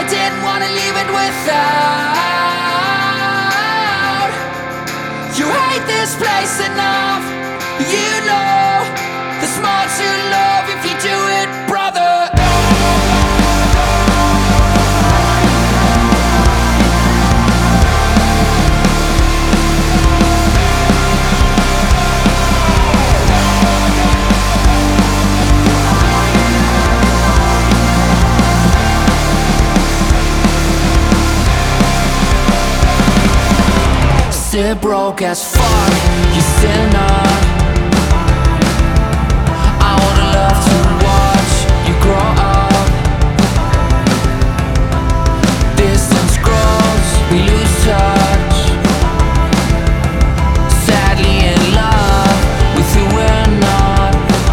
I didn't wanna leave it without. You hate this place enough, you know there's more to love if you do it, brother. Still broke as fuck, you still not. I would love to watch you grow up. Distance grows, we lose touch. Sadly in love with who we're not.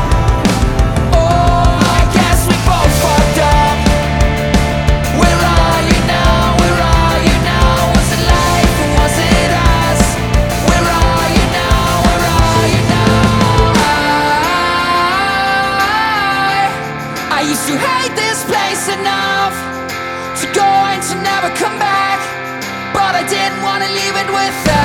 Oh, I guess we both fucked up. Where are you now? Where are you now? Was it life or was it us? Where are you now? Where are you now? I used to hate this place enough to go and to never come back, but I didn't wanna leave it without.